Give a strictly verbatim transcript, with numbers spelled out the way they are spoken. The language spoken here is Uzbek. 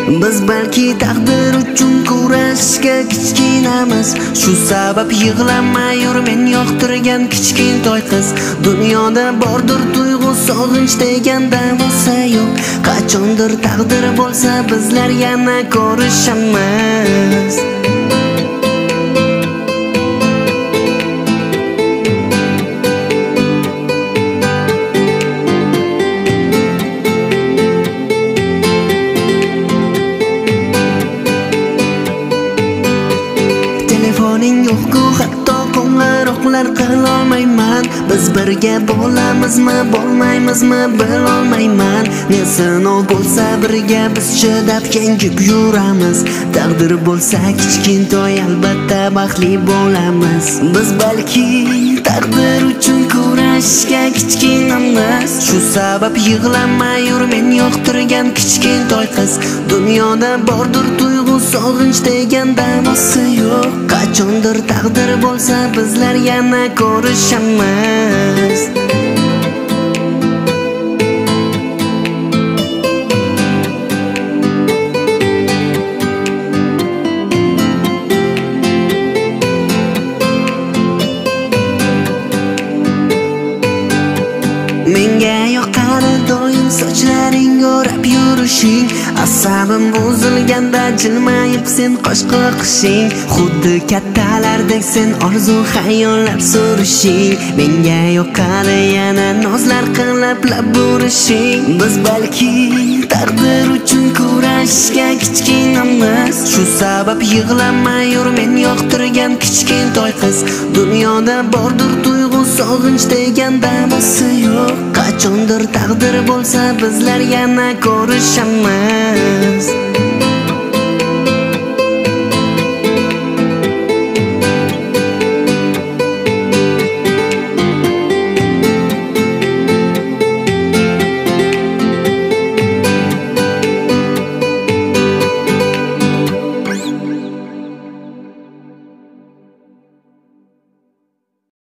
Biz balki taqdir uchun kurashga kichkinamiz. Shu sabab yig'lamay yur men yoqtirgan kichkintoy qiz. Dunyoda bordir tuyg'u sog'inch degan davosi yo'q. Qachondir taqdir bo'lsa bizlar yana ko'rishamiz. Telefoning yo'q-ku hatto qo'ng'iroqlar qilolmayman. Biz birga bo'lamizmi, bo'lmaymizmi bilolmayman. Ne sinov bo'lsa birga biz chidab yengib yuramiz. Taqdir bo'lsa kichkintoy albatta baxtli bo'lamiz. Biz balki taqdir uchun kurashga kichkinamiz. Shu sabab yig'lamay yur men yoqtirgan kichkintoy qiz. Dunyoda bordir tuyg'u sog'inch degan davosi yo'q. Qachondir taqdir bo'lsa bizlar yana ko'rishamiz. Menga yoqadi doim sochlaring o'rab yurishing. Asabim buzilganda jilmayib sen qo'sh qoqishing. Xuddi kattalardek sen orzu xayollar surishing. Menga yoqadi yana nozlar qilib lab urishing. Biz balki taqdir uchun kurashga kichkinamiz. Shu sabab yig'lamay yur men yoqtirgan kichkintoy qiz. Dunyoda bordir tuyg'u sog'inch degan davosi yo'q. Qachondir taqdir bo'lsa bizlar yana ko'rishamiz.